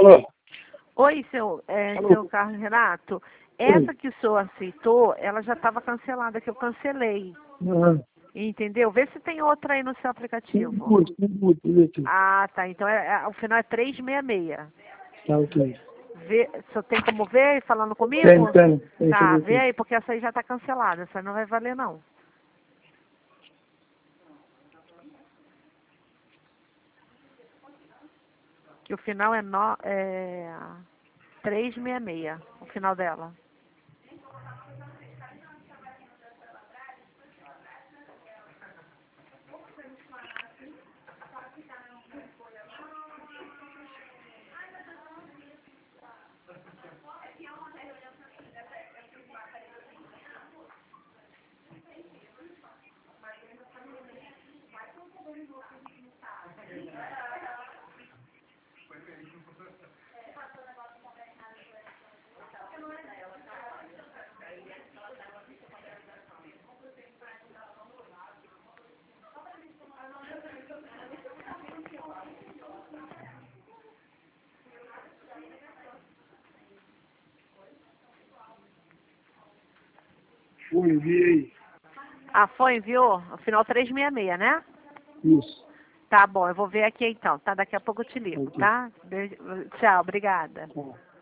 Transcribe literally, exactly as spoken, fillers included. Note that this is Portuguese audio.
Alô? Oi, seu, é, Alô? seu Carlos Renato. Essa que o senhor aceitou, ela já estava cancelada, que eu cancelei. Aham. Entendeu? Vê se tem outra aí no seu aplicativo. Muito, muito, muito, muito. Ah, tá. Então é, é, o final é trezentos e sessenta e seis. Tá, ok. Vê, só tem como ver aí falando comigo? Tem, tem. tem deixa eu Tá, ver vê aqui. aí, porque essa aí já está cancelada. Essa não vai valer, não. Que o final é, no, é trezentos e sessenta e seis, o final dela. Fui, enviei. Ah, foi, enviou? O final trezentos e sessenta e seis, né? Isso. Tá bom, eu vou ver aqui então, tá? Daqui a pouco eu te ligo, Ok. tá? Beijo, tchau, obrigada. Tá.